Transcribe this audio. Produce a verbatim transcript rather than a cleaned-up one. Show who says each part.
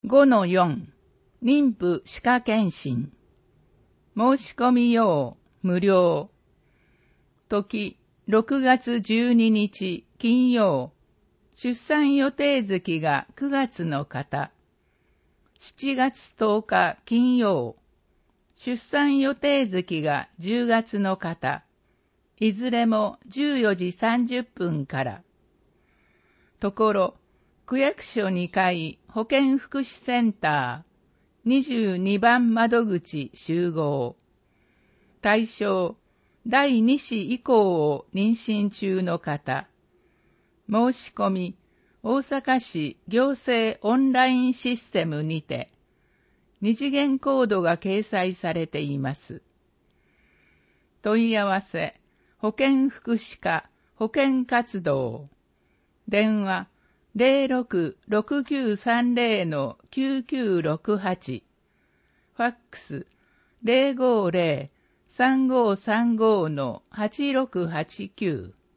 Speaker 1: ごのよん 妊婦歯科検診申し込み用無料時ろくがつじゅうににち金曜出産予定月がくがつの方しちがつとおか金曜出産予定月がじゅうがつの方いずれもじゅうよじさんじゅっぷんからところ区役所にかい保健福祉センターにじゅうにばん窓口集合対象だいに子以降を妊娠中の方申し込み大阪市行政オンラインシステムにて二次元コードが掲載されています問い合わせ保健福祉課保健活動電話 ゼロろく ろくきゅうさんゼロ きゅうきゅうろくはち ファックス ゼロごゼロ さんごさんご はちろくはちきゅう